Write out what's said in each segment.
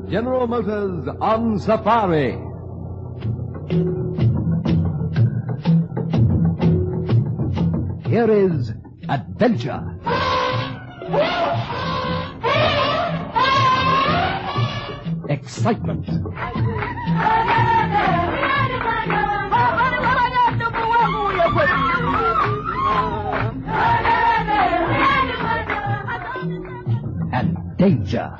General Motors on Safari. Here is adventure. Excitement. And danger.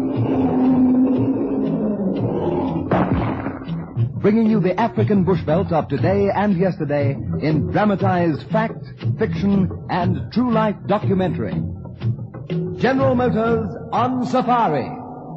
Bringing you the African bush veld of today and yesterday in dramatized fact, fiction, and true-life documentary. General Motors on Safari.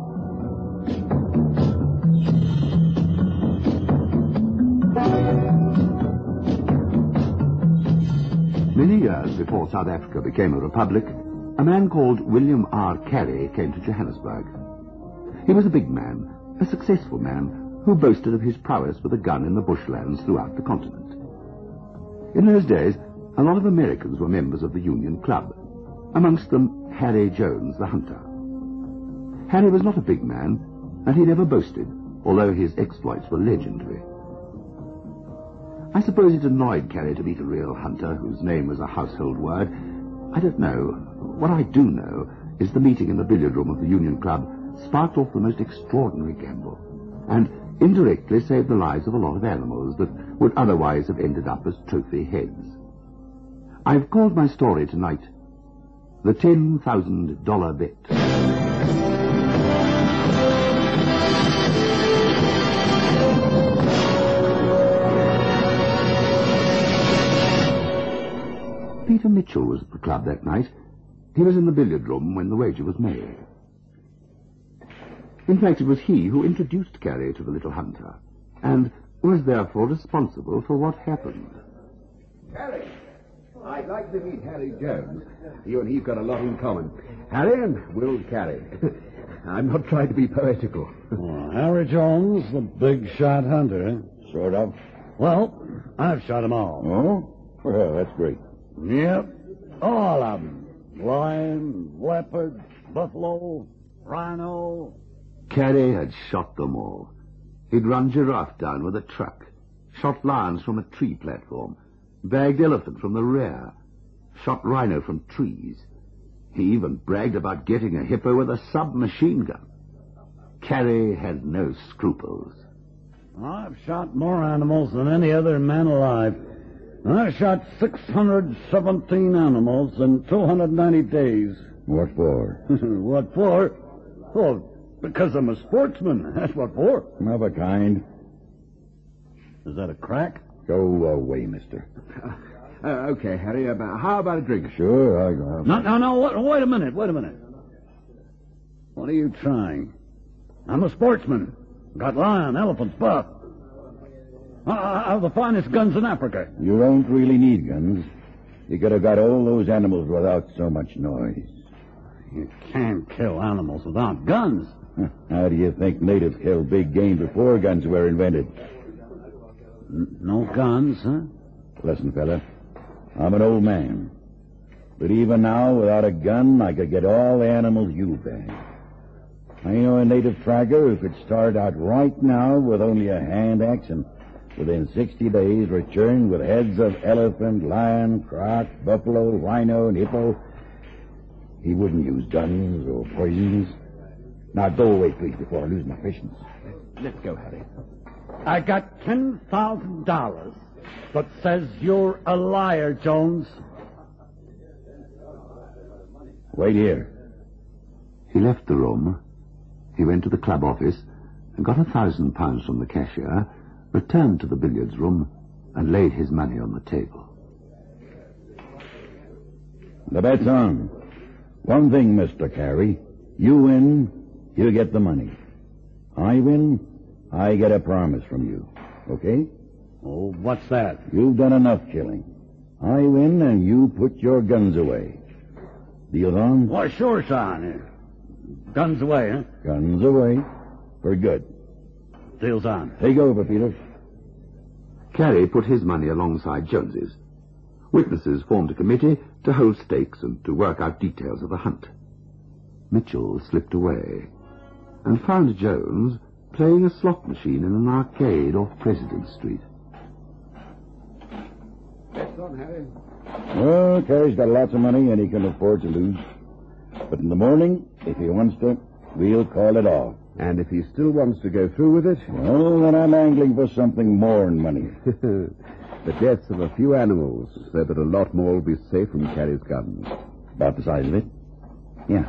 Many years before South Africa became a republic, a man called William R. Carey came to Johannesburg. He was a big man, a successful man, who boasted of his prowess with a gun in the bushlands throughout the continent. In those days, a lot of Americans were members of the Union Club, amongst them Harry Jones, the hunter. Harry was not a big man, and he never boasted, although his exploits were legendary. I suppose it annoyed Carey to meet a real hunter whose name was a household word. I don't know. What I do know is the meeting in the billiard room of the Union Club sparked off the most extraordinary gamble, and indirectly saved the lives of a lot of animals that would otherwise have ended up as trophy heads. I've called my story tonight, The $10,000 Bet. Peter Mitchell was at the club that night. He was in the billiard room when the wager was made. In fact, it was he who introduced Carey to the little hunter, and was therefore responsible for what happened. Harry, I'd like to meet Harry Jones. You and he've got a lot in common. Harry and Will Carey. I'm not trying to be poetical. Well, Harry Jones, the big shot hunter, eh? Sort of. Well, I've shot them all. Oh? Well, that's great. Yep, all of them. Lion, leopard, buffalo, rhino. Carey had shot them all. He'd run giraffe down with a truck, shot lions from a tree platform, bagged elephant from the rear, shot rhino from trees. He even bragged about getting a hippo with a submachine gun. Carey had no scruples. I've shot more animals than any other man alive. I shot 617 animals in 290 days. What for? What for? Oh, because I'm a sportsman. That's what for. Of a kind. Is that a crack? Go away, mister. Okay, Harry, how about a drink? Sure, I go. No, wait a minute. What are you trying? I'm a sportsman. Got lion, elephants, buff. I have the finest guns in Africa. You don't really need guns. You could have got all those animals without so much noise. You can't kill animals without guns. How do you think natives killed big game before guns were invented? No guns, huh? Listen, fella, I'm an old man. But even now, without a gun, I could get all the animals you bag. I know a native tracker who could start out right now with only a hand axe and within 60 days return with heads of elephant, lion, croc, buffalo, rhino, and hippo. He wouldn't use guns or poisons. Now go away, please, before I lose my patience. Let's go, Harry. I got $10,000 that says you're a liar, Jones. Wait here. He left the room. He went to the club office and got £1,000 from the cashier, returned to the billiards room, and laid his money on the table. The bet's on. One thing, Mr. Carey. You win, you get the money. I win, I get a promise from you. Okay? Oh, what's that? You've done enough killing. I win, and you put your guns away. Deal on? Why, sure, son. Guns away, huh? Guns away. For good. Deal's on. Take over, Peter. Carey put his money alongside Jones's. Witnesses formed a committee to hold stakes and to work out details of the hunt. Mitchell slipped away. and found Jones playing a slot machine in an arcade off President Street. Bets on, Harry. Well, Carey's got lots of money and he can afford to lose. But in the morning, if he wants to, we'll call it off. And if he still wants to go through with it? Well, then I'm angling for something more than money. The deaths of a few animals, so that a lot more will be safe from Carey's guns. About the size of it? Yeah.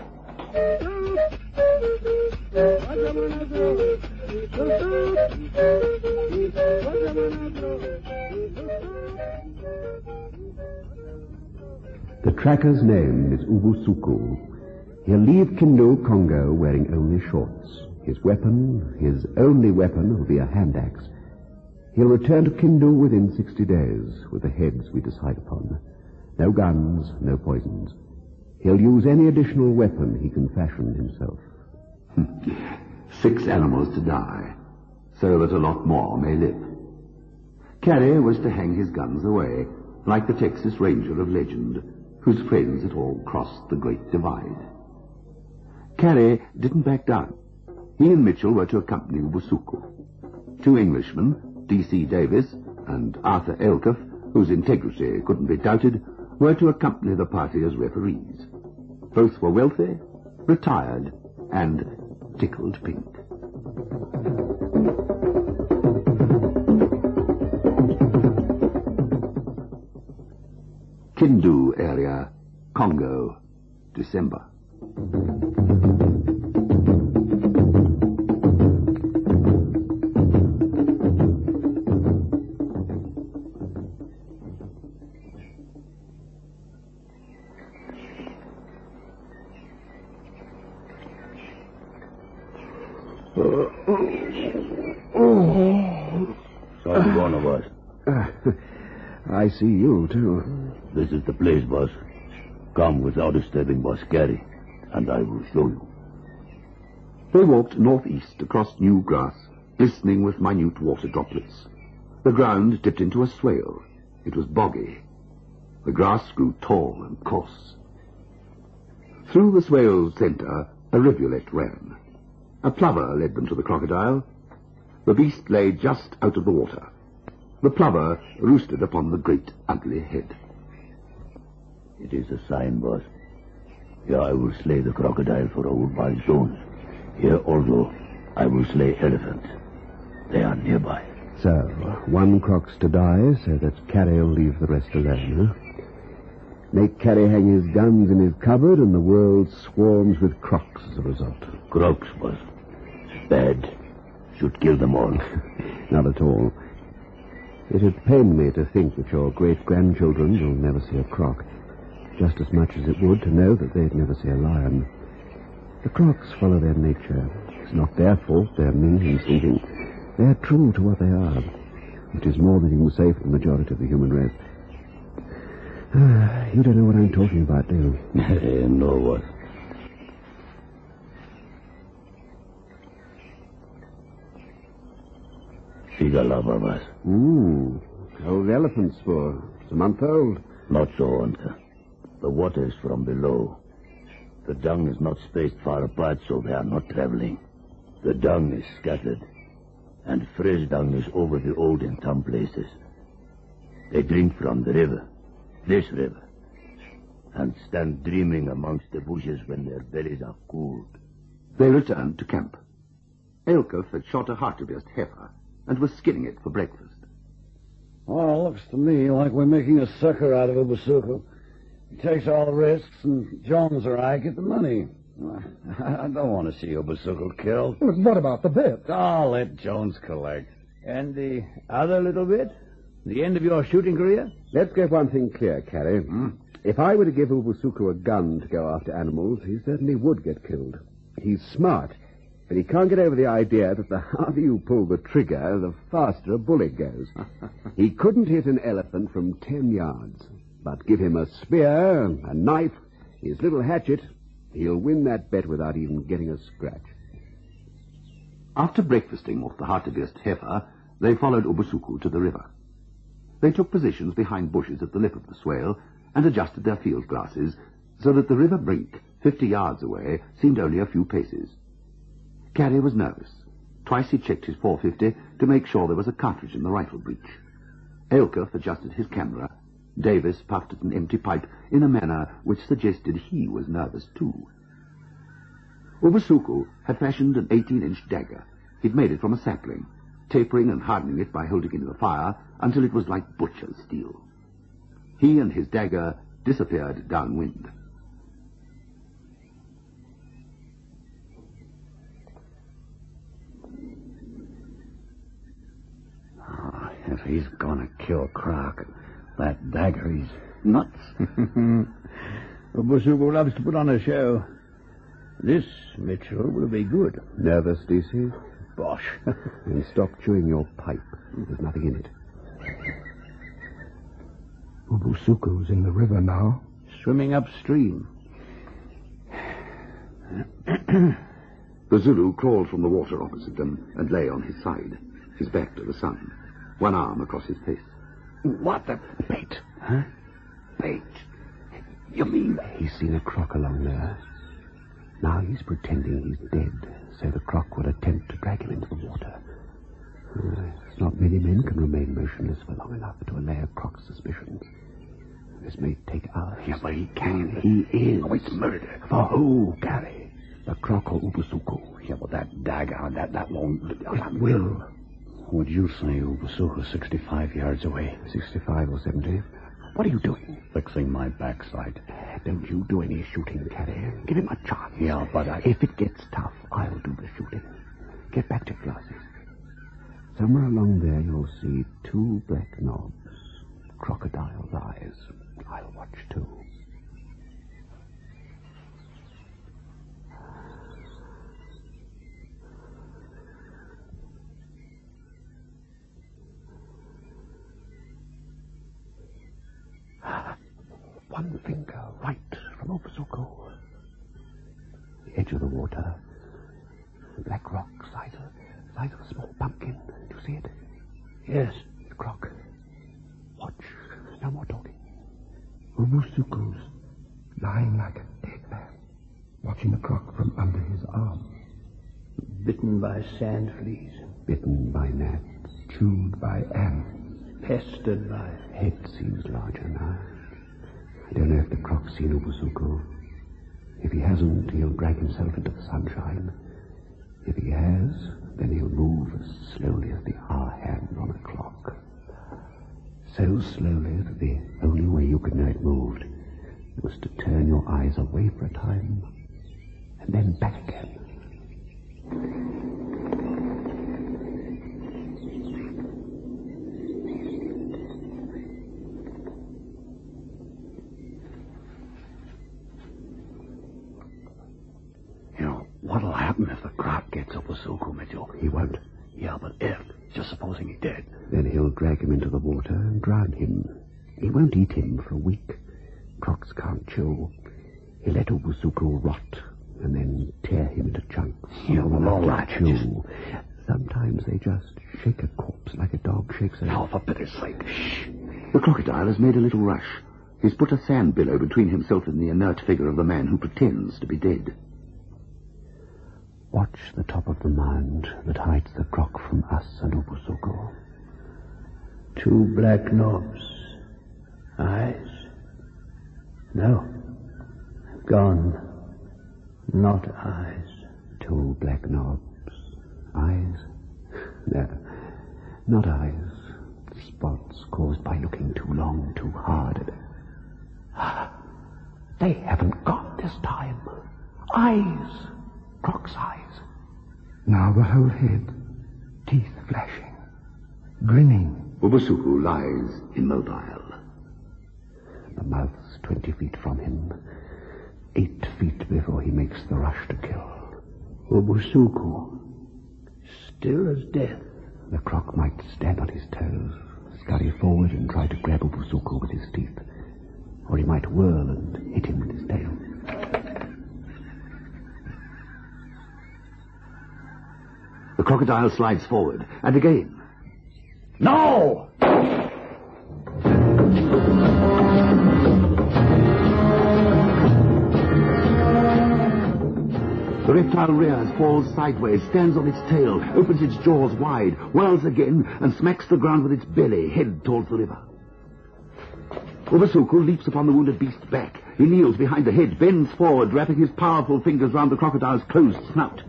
The tracker's name is Ubusuku. He'll leave Kindu, Congo, wearing only shorts. His weapon, his only weapon, will be a hand axe. He'll return to Kindu within 60 days, with the heads we decide upon. No guns, no poisons. He'll use any additional weapon he can fashion himself. 6 animals to die, so that a lot more may live. Carey was to hang his guns away, like the Texas Ranger of legend, whose friends had all crossed the Great Divide. Carey didn't back down. He and Mitchell were to accompany Ubusuku. 2 Englishmen, D.C. Davis and Arthur Elcuff, whose integrity couldn't be doubted, were to accompany the party as referees. Both were wealthy, retired, and tickled pink. Kindu area, Congo, December. Sorry, one of us. I see you, too. This is the place, boss. Come without disturbing Boss Carey, and I will show you. They walked northeast across new grass, glistening with minute water droplets. The ground dipped into a swale. It was boggy. The grass grew tall and coarse. Through the swale's centre, a rivulet ran. A plover led them to the crocodile. The beast lay just out of the water. The plover roosted upon the great ugly head. It is a sign, boss. Here I will slay the crocodile for old Wild Jones. Here also I will slay elephants. They are nearby. So, 1 croc's to die, so that Carey will leave the rest alone, huh? Make Carey hang his guns in his cupboard, and the world swarms with crocs as a result. Crocs, boss. Bad. Should kill them all. Not at all. It had pained me to think that your great-grandchildren will never see a croc, just as much as it would to know that they'd never see a lion. The crocs follow their nature. It's not their fault they're mean and stinking. They're true to what they are, which is more than you can say for the majority of the human race. You don't know what I'm talking about, do you? No, what? Figalava, boss. Old elephant spoor. It's a month old. Not so, Hunter. The water is from below. The dung is not spaced far apart, so they are not traveling. The dung is scattered, and fresh dung is over the old in some places. They drink from the river, this river, and stand dreaming amongst the bushes when their bellies are cooled. They returned to camp. Elcuff had shot a hartebeest heifer and was skinning it for breakfast. Well, looks to me like we're making a sucker out of Ubusuku. He takes all the risks, and Jones or I get the money. I don't want to see Ubusuku killed. Well, what about the bit? Oh, let Jones collect. And the other little bit? The end of your shooting career? Let's get one thing clear, Carey. If I were to give Ubusuku a gun to go after animals, he certainly would get killed. He's smart, but he can't get over the idea that the harder you pull the trigger, the faster a bullet goes. He couldn't hit an elephant from 10 yards. But give him a spear, a knife, his little hatchet, he'll win that bet without even getting a scratch. After breakfasting off the hartebeest heifer, they followed Ubusuku to the river. They took positions behind bushes at the lip of the swale and adjusted their field glasses so that the river brink, 50 yards away, seemed only a few paces. Carey was nervous. Twice he checked his .450 to make sure there was a cartridge in the rifle breech. Ailcuff adjusted his camera. Davis puffed at an empty pipe in a manner which suggested he was nervous too. Ubusuku had fashioned an 18-inch dagger. He'd made it from a sapling, tapering and hardening it by holding it in the fire until it was like butcher's steel. He and his dagger disappeared downwind. If he's gonna kill Croc, that dagger, he's nuts. Ubusuku loves to put on a show. This, Mitchell, will be good. Nervous, DC? Bosh. And stop chewing your pipe. There's nothing in it. Ubusuku's in the river now. Swimming upstream. The Zulu crawled from the water opposite them and lay on his side, his back to the sun, one arm across his face. What the bait? Huh? Bait? You mean he's seen a croc along there? Now he's pretending he's dead, so the croc will attempt to drag him into the water. It's not many men can remain motionless for long enough to allay a croc's suspicions. This may take hours. Yeah, but he can. He is. Oh, it's murder. For who, Carey? The croc or Ubusuku? Yeah, but that dagger, that won't... It will. Would you say Ubusuku's 65 yards away? 65 or 70. What are you doing? Fixing my backside. Don't you do any shooting, Carey. Give him a chance. Yeah, but If it gets tough, I'll do the shooting. Get back to glasses. Somewhere along there you'll see two black knobs. Crocodile's eyes. I'll watch too. One finger right from Ubusuku. The edge of the water. The black rock, size of a small pumpkin. Do you see it? Yes. The croc. Watch. No more talking. Ubusuku's lying like a dead man, watching the croc from under his arm. Bitten by sand fleas. Bitten by gnats. Chewed by ants. Pestered by... Head seems larger now. I don't know if the croc's seen Ubusuku. If he hasn't, he'll drag himself into the sunshine. If he has, then he'll move as slowly as the hour hand on a clock. So slowly that the only way you could know it moved was to turn your eyes away for a time and then back again. What'll happen if the croc gets Ubusuku, Mitchell? He won't. Yeah, but if, just supposing he did. Then he'll drag him into the water and drown him. He won't eat him for a week. Crocs can't chew. He'll let Ubusuku rot and then tear him into chunks. Yeah, well, all right. Chew. Sometimes they just shake a corpse like a dog shakes a... Now, for pity's sake, shh. The crocodile has made a little rush. He's put a sand billow between himself and the inert figure of the man who pretends to be dead. Watch the top of the mound that hides the croc from us and Ubusuku. Two black knobs. Eyes? No. Gone. Not eyes. Two black knobs. Eyes? No, not eyes. Spots caused by looking too long, too hard. They haven't got this time. Eyes. Croc's eyes. Now the whole head. Teeth flashing. Grinning. Ubusuku lies immobile. The mouth's 20 feet from him. 8 feet before he makes the rush to kill. Ubusuku. Still as death. The croc might stand on his toes, scurry forward and try to grab Ubusuku with his teeth. Or he might whirl and hit him with his tail. The crocodile slides forward, and again. No! The The reptile rears, falls sideways, stands on its tail, opens its jaws wide, whirls again, and smacks the ground with its belly, head towards the river. Ubusuku leaps upon the wounded beast's back. He kneels behind the head, bends forward, wrapping his powerful fingers round the crocodile's closed snout.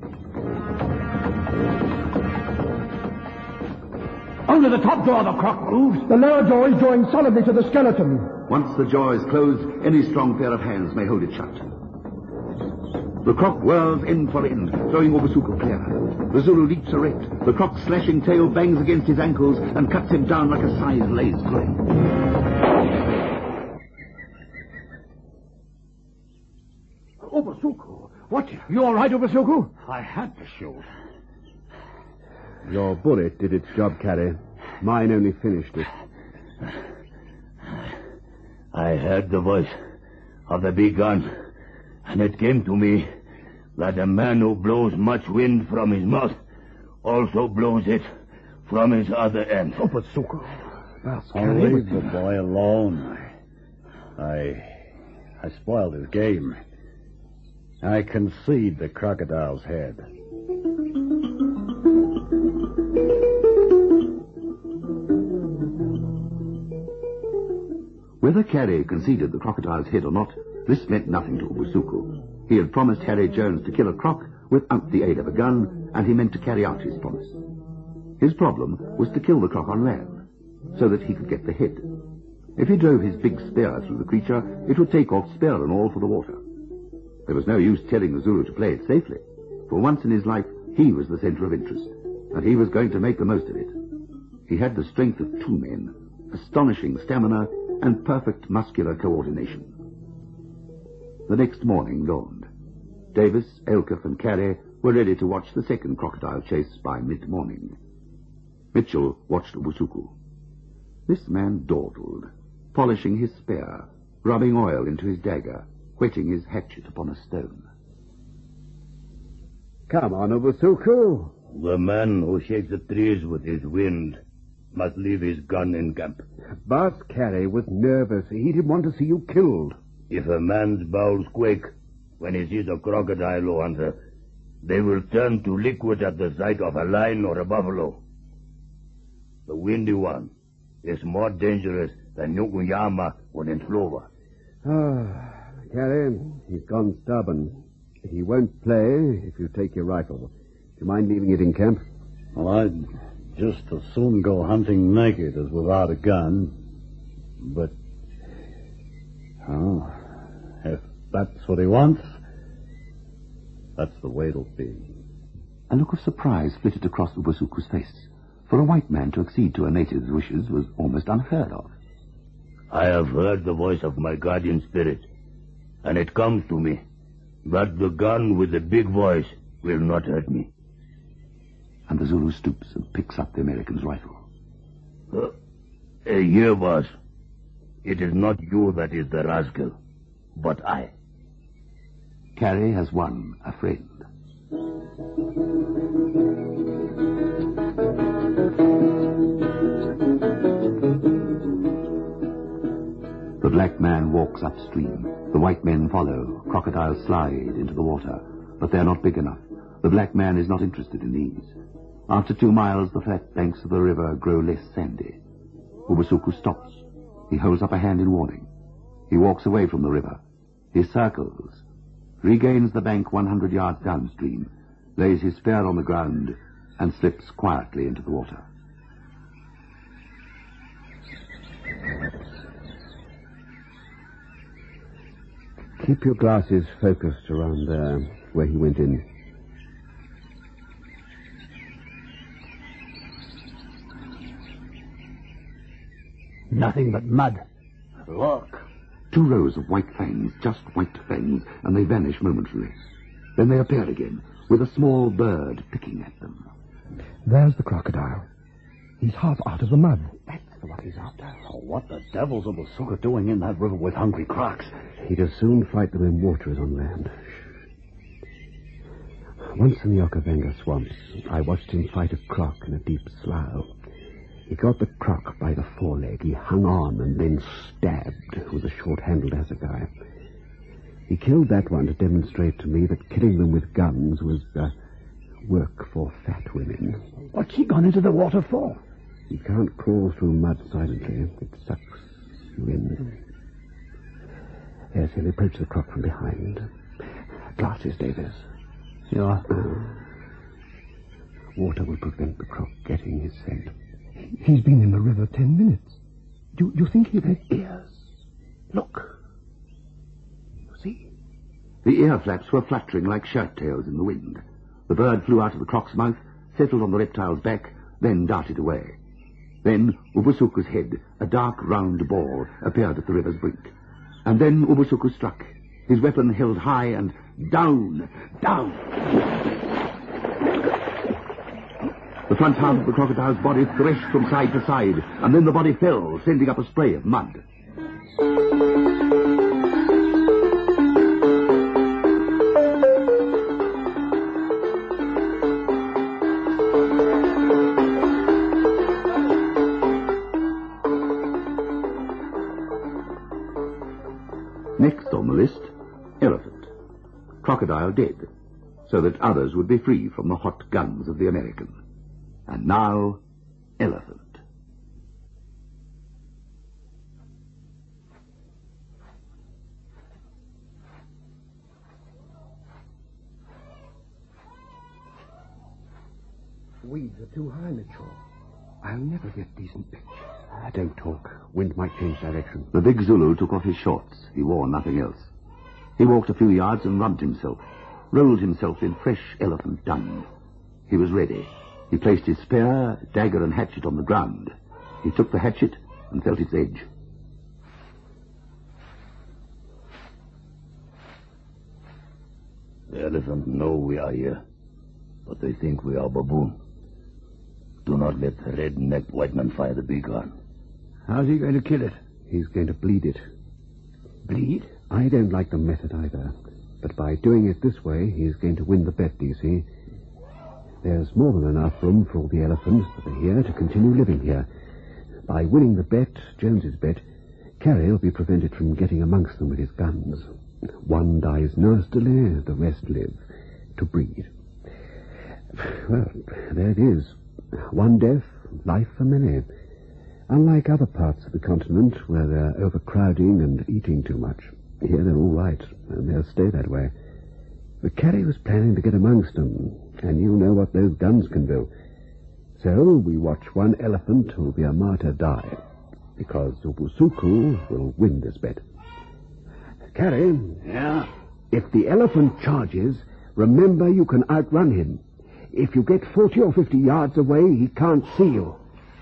Only the top jaw of the croc moves. The lower jaw is drawing solidly to the skeleton. Once the jaw is closed, any strong pair of hands may hold it shut. The croc whirls end for end, throwing Ubusuku clear. The Zulu leaps erect. The croc's slashing tail bangs against his ankles and cuts him down like a scythe lays grain. Ubusuku, what? You all right, Ubusuku? I had to shoot. Your bullet did its job, Carrie. Mine only finished it. I heard the voice of the big gun, and it came to me that a man who blows much wind from his mouth also blows it from his other end. Ubusuku. Leave the boy alone. I spoiled his game. I concede the crocodile's head. Whether Carey conceded the crocodile's head or not, this meant nothing to Ubusuku. He had promised Harry Jones to kill a croc without the aid of a gun, and he meant to carry out his promise. His problem was to kill the croc on land, so that he could get the head. If he drove his big spear through the creature, it would take off spear and all for the water. There was no use telling the Zulu to play it safely. For once in his life, he was the center of interest, and he was going to make the most of it. He had the strength of two men, astonishing stamina, and perfect muscular coordination. The next morning dawned. Davis, Elcuff, and Carey were ready to watch the second crocodile chase by mid-morning. Mitchell watched Ubusuku. This man dawdled, polishing his spear, rubbing oil into his dagger, whetting his hatchet upon a stone. Come on, Ubusuku. The man who shakes the trees with his wind must leave his gun in camp. Boss Carey was nervous. He didn't want to see you killed. If a man's bowels quake when he sees a crocodile, O hunter, they will turn to liquid at the sight of a lion or a buffalo. The windy one is more dangerous than Nyukuyama or Nslova. Carey, he's gone stubborn. He won't play if you take your rifle. Do you mind leaving it in camp? Well, I'd just as soon go hunting naked as without a gun. But, if that's what he wants, that's the way it'll be. A look of surprise flitted across Ubusuku's face. For a white man to accede to a native's wishes was almost unheard of. I have heard the voice of my guardian spirit, and it comes to me that the gun with the big voice will not hurt me. And the Zulu stoops and picks up the American's rifle. Here, boss. It is not you that is the rascal, but I. Carey has won a friend. The black man walks upstream. The white men follow. Crocodiles slide into the water, but they're not big enough. The black man is not interested in these. After 2 miles, the flat banks of the river grow less sandy. Ubusuku stops. He holds up a hand in warning. He walks away from the river. He circles, regains the bank 100 yards downstream, lays his spear on the ground, and slips quietly into the water. Keep your glasses focused around there, where he went in. Nothing but mud. Look. 2 rows of white fangs, just white fangs, and they vanish momentarily. Then they appear again, with a small bird picking at them. There's the crocodile. He's half out of the mud. That's what he's after. Oh, what the devil's Ubusuku doing in that river with hungry crocs? He'd as soon fight them in water as on land. Once in the Okavango swamps, I watched him fight a croc in a deep slough. He got the croc by the foreleg. He hung on and then stabbed with a short-handled assegai. He killed that one to demonstrate to me that killing them with guns was work for fat women. What's he gone into the water for? You can't crawl through mud silently. It sucks you in. Yes, he'll approach the croc from behind. Glasses, Davis. Yeah. Water will prevent the croc getting his scent. He's been in the river 10 minutes. Do you think he'd had Ears. Look. You see? The ear flaps were fluttering like shirt tails in the wind. The bird flew out of the croc's mouth, settled on the reptile's back, then darted away. Then Ubusuku's head, a dark round ball, appeared at the river's brink. And then Ubusuku struck, his weapon held high, and down. The front half of the crocodile's body threshed from side to side, and then the body fell, sending up a spray of mud. Next on the list, elephant. Crocodile dead, so that others would be free from the hot guns of the American. And now, elephant. Weeds are too high, Mitchell. I'll never get decent pitch. Don't talk. Wind might change direction. The big Zulu took off his shorts. He wore nothing else. He walked a few yards and rubbed himself, rolled himself in fresh elephant dung. He was ready. He placed his spear, dagger, and hatchet on the ground. He took the hatchet and felt its edge. The elephant know we are here, but they think we are baboon. Do not let the red-necked white man fire the big gun. How's he going to kill it? He's going to bleed it. Bleed? I don't like the method either. But by doing it this way, he's going to win the bet, do you see? There's more than enough room for all the elephants that are here to continue living here. By winning the bet, Jones's bet, Carey will be prevented from getting amongst them with his guns. One dies nastily, the rest live to breed. Well, there it is. One death, life for many. Unlike other parts of the continent where they're overcrowding and eating too much, here they're all right, and they'll stay that way. But Carey was planning to get amongst them, and you know what those guns can do. So we watch one elephant who'll be a martyr die, because Ubusuku will win this bet. Carey? Yeah? If the elephant charges, remember you can outrun him. If you get 40 or 50 yards away, he can't see you.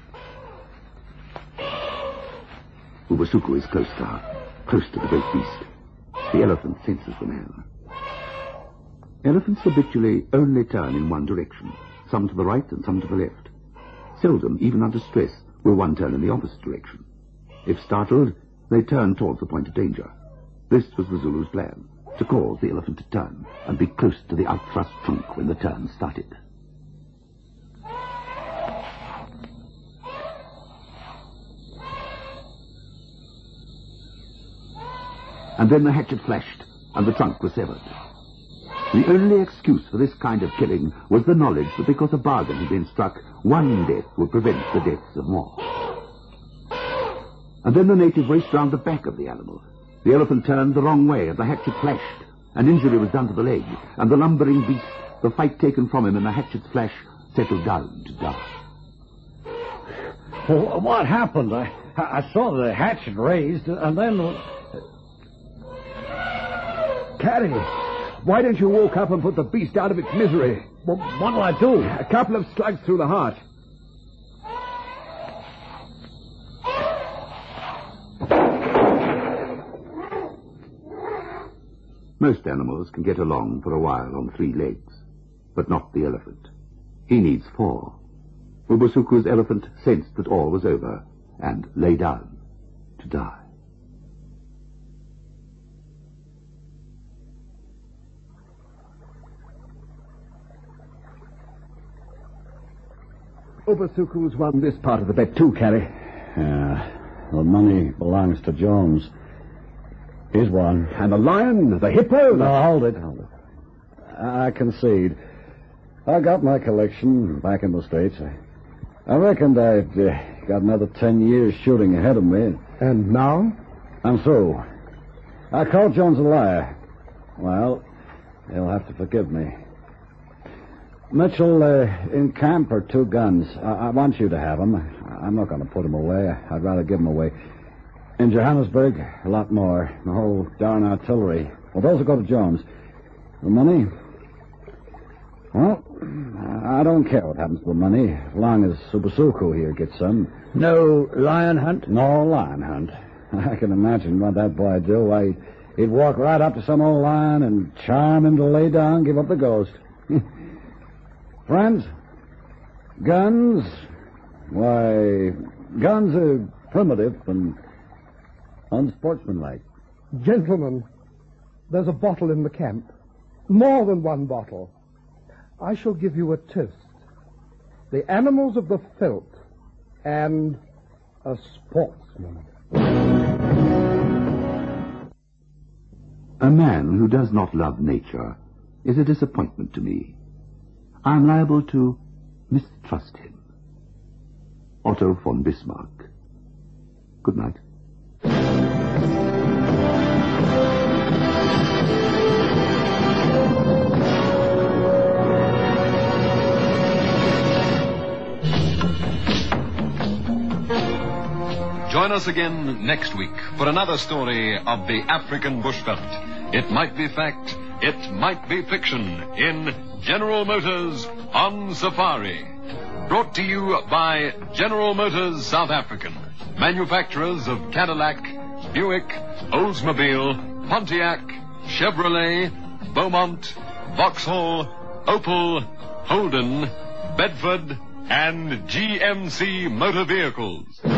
Ubusuku is close to her, close to the great beast. The elephant senses the man. Elephants habitually only turn in one direction, some to the right and some to the left. Seldom, even under stress, will one turn in the opposite direction. If startled, they turn towards the point of danger. This was the Zulu's plan, to cause the elephant to turn and be close to the outthrust trunk when the turn started. And then the hatchet flashed, and the trunk was severed. The only excuse for this kind of killing was the knowledge that because a bargain had been struck, one death would prevent the deaths of more. And then the native raced round the back of the animal. The elephant turned the wrong way, and the hatchet flashed. An injury was done to the leg, and the lumbering beast, the fight taken from him in the hatchet's flash, settled down to die. Well, what happened? I saw the hatchet raised, and then... Carey, why don't you walk up and put the beast out of its misery? What'll I do? A couple of slugs through the heart. Most animals can get along for a while on 3 legs, but not the elephant. He needs 4. Ubusuku's elephant sensed that all was over and lay down to die. Ubusuku's won this part of the bet too, Carey. Yeah, the money belongs to Jones. Here's one. And the lion, the hippo... No, hold it. I concede. I got my collection back in the States. I reckoned I'd got another 10 years shooting ahead of me. And now? I'm through. I called Jones a liar. Well, he'll have to forgive me. Mitchell, in camp are 2 guns. I want you to have them. I'm not going to put them away. I'd rather give them away. In Johannesburg, a lot more. The whole darn artillery. Well, those will go to Jones. The money? Well, I don't care what happens to the money, as long as Ubasuku here gets some. No lion hunt? No lion hunt. I can imagine what that boy'd do. Why, he'd walk right up to some old lion and charm him to lay down, give up the ghost. Friends, guns, why, guns are primitive and unsportsmanlike. Gentlemen, there's a bottle in the camp. More than one bottle. I shall give you a toast. The animals of the veldt and a sportsman. A man who does not love nature is a disappointment to me. I am liable to mistrust him. Otto von Bismarck. Good night. Join us again next week for another story of the African bushveld. It might be fact, it might be fiction in General Motors on Safari. Brought to you by General Motors South African, manufacturers of Cadillac, Buick, Oldsmobile, Pontiac, Chevrolet, Beaumont, Vauxhall, Opel, Holden, Bedford, and GMC motor vehicles.